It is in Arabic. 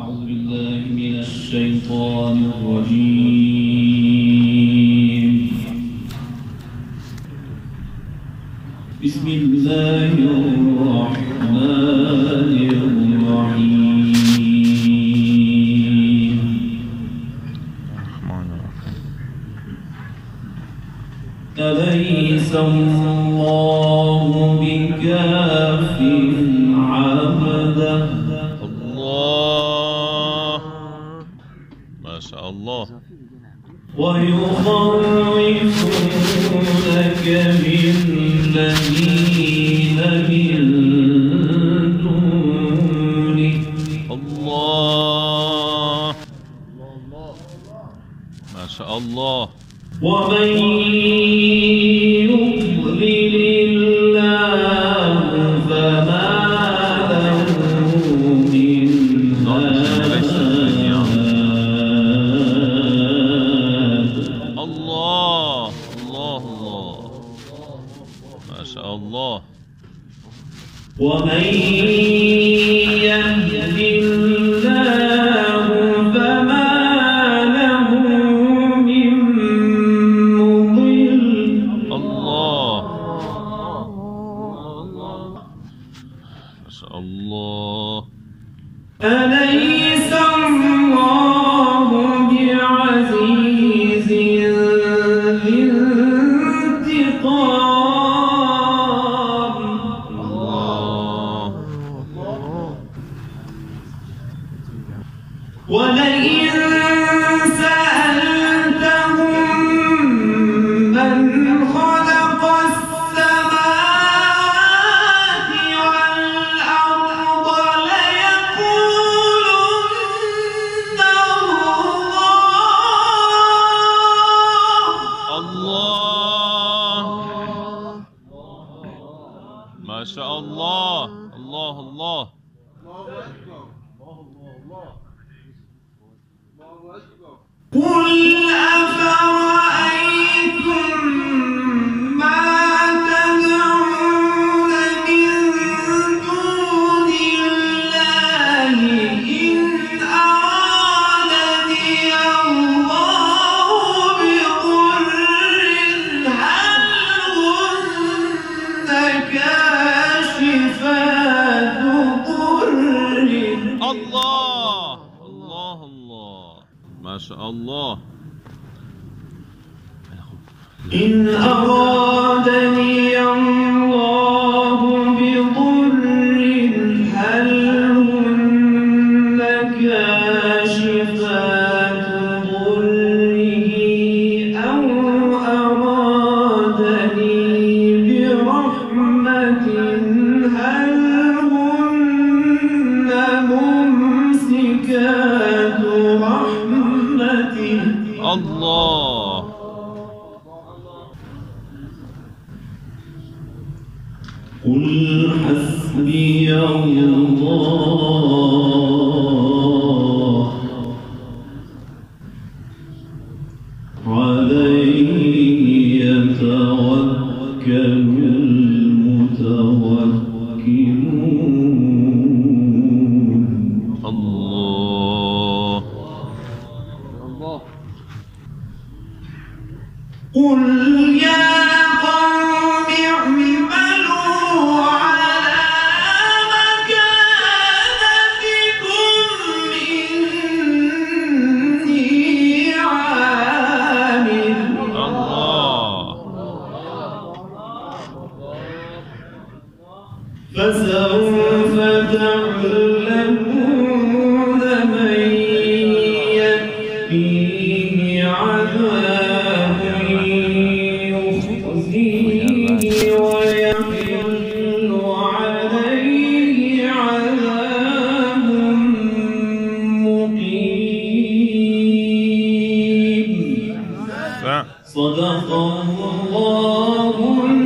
أعوذ بالله من الشيطان الرجيم. بسم الله الرحمن الرحيم. أليس الله بكاف عبده؟ الله ما شاء الله. ويخوفونك بالذين من دونه. الله ما شاء الله. ومن يضلل الله فما له من هاد. الله الله الله ما شاء الله. ومن يهد الله فما له من مضل. الله ما شاء الله. أليس الله بعزيز ذي انتقام؟ الله ولئن سألتهم من خلق السماوات والأرض ليقولن الله ما شاء الله. الله الله قل أفرأيتم ما تدعون من دون الله إن أرادني الله بضر هل هن كاشفات ضره؟ الله الله الله ما شاء الله. إن أرادني الله بضر هل هن كاشفات ضره أو أرادني برحمة هل هن ممسكات رحمته؟ الله قل حسبي الله عليه يتوكل المتوكلون. الله قل يا قوم اعملوا على مكانتكم إني عامل. الله فسوف تعلمون من يأتيه عذاب يخزيه ويحل عليه عذاب مقيم. صدق الله